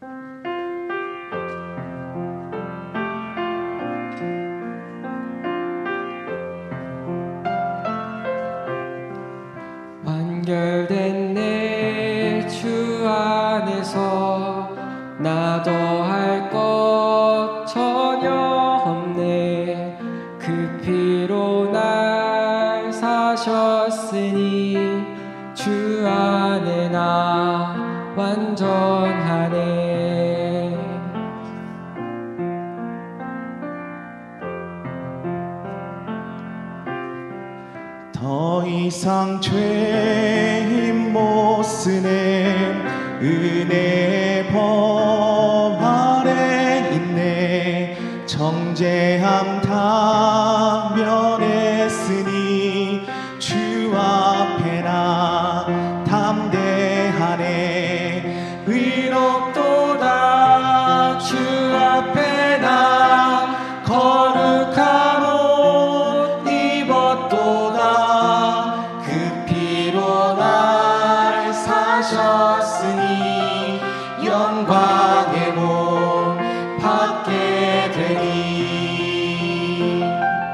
완결된 내 주 안에서 나 더할 것 전혀 없네. 그 피로 날 사셨으니 주 안에 나 완전하네. 더 이상 죄인 못 쓰네. 은혜의 범 아래 있네. 정죄함 다 면했으니 주 앞에 나 담대하네. 의롭도다 주 앞에 나 거룩한 옷 입었도다. 그 피로 날 사셨으니 영광의 몸 받게 되리.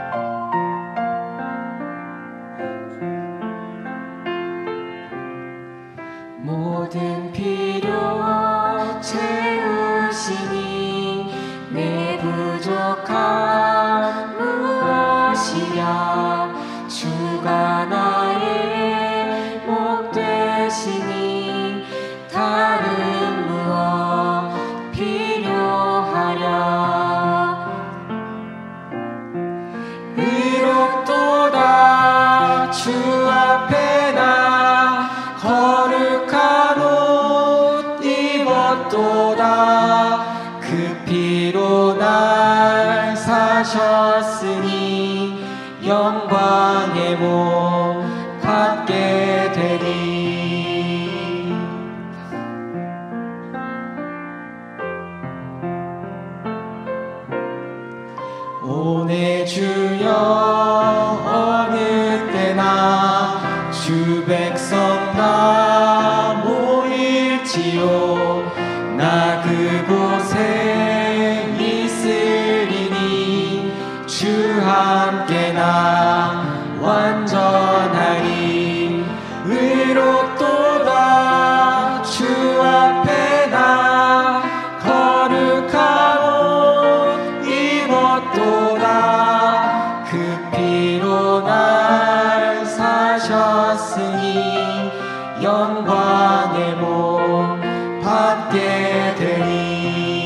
모든 필요 채우시니 내 부족함 무엇이랴. 주가 나의 목 되시니 다른 무엇 필요하랴. 의롭도다 주 앞에 나 거룩한 옷 입었도다. 그 피로 날 사셨으니 영광의 몸 받게 되리. 오 내 주여 어느 때나 주 백성 다 모일지요. 나 그곳에 있으리니 주 함께 나 완전하리. 의롭도다 주 앞에 나 거룩한 옷 입었도다. 그 피로 날 사셨으니 영광의 몸 받게 되리.